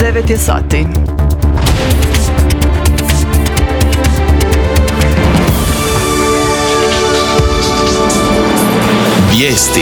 9 je sati. Vijesti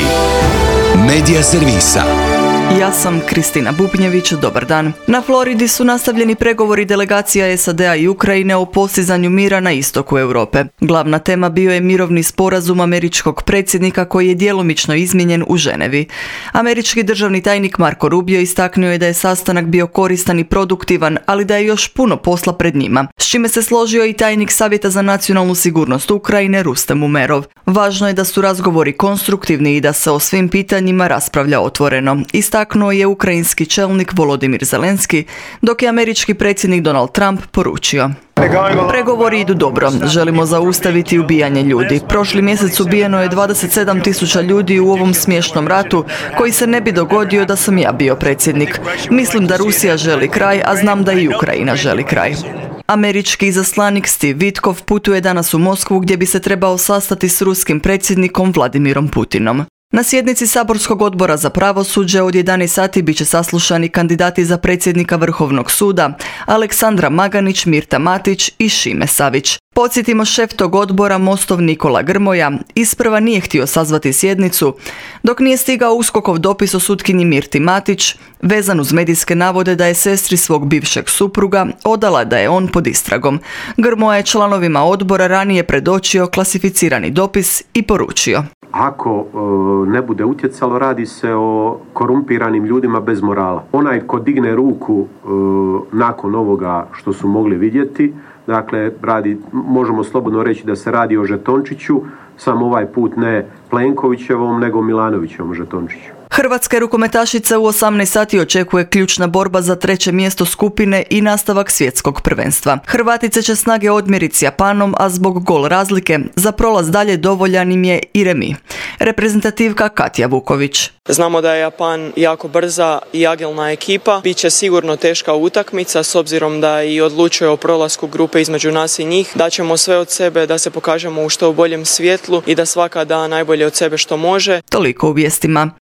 Medija servisa. Ja sam Kristina Bubnjević, dobar dan. Na Floridi su nastavljeni pregovori delegacija SAD-a i Ukrajine o postizanju mira na istoku Europe. Glavna tema bio je mirovni sporazum američkog predsjednika koji je djelomično izmijenjen u Ženevi. Američki državni tajnik Marco Rubio istaknuo je da je sastanak bio koristan i produktivan, ali da je još puno posla pred njima, s čime se složio i tajnik Savjeta za nacionalnu sigurnost Ukrajine Rustem Umerov. Važno je da su razgovori konstruktivni i da se o svim pitanjima raspravlja otvoreno, istaknuo je ukrajinski čelnik Volodimir Zelenski, dok je američki predsjednik Donald Trump poručio: pregovori idu dobro, želimo zaustaviti ubijanje ljudi. Prošli mjesec ubijeno je 27.000 ljudi u ovom smiješnom ratu koji se ne bi dogodio da sam ja bio predsjednik. Mislim da Rusija želi kraj, a znam da i Ukrajina želi kraj. Američki izaslanik Steve Witkoff putuje danas u Moskvu gdje bi se trebao sastati s ruskim predsjednikom Vladimirom Putinom. Na sjednici Saborskog odbora za pravosuđe od 11 sati bit će saslušani kandidati za predsjednika Vrhovnog suda Aleksandra Maganić, Mirta Matić i Šime Savić. Podsjetimo, šef tog odbora, Mostov Nikola Grmoja, isprva nije htio sazvati sjednicu, dok nije stigao USKOK-ov dopis o sutkinji Mirti Matić, vezan uz medijske navode da je sestri svog bivšeg supruga odala da je on pod istragom. Grmoja je članovima odbora ranije predočio klasificirani dopis i poručio: ako ne bude utjecalo, radi se o korumpiranim ljudima bez morala. Onaj ko digne ruku nakon ovoga što su mogli vidjeti, dakle, možemo slobodno reći da se radi o žetončiću, samo ovaj put ne Plenkovićevom, nego Milanovićevom žetončiću. Hrvatske rukometašice u 18 sati očekuje ključna borba za 3. mjesto skupine i nastavak svjetskog prvenstva. Hrvatice će snage odmjeriti s Japanom, a zbog gol razlike za prolaz dalje dovoljan im je i remi. Reprezentativka Katja Vuković: znamo da je Japan jako brza i agilna ekipa. Biće sigurno teška utakmica s obzirom da i odlučuje o prolasku grupe između nas i njih. Daćemo sve od sebe da se pokažemo u što boljem svjetlu i da svaka da najbolje od sebe što može. Toliko u vijestima.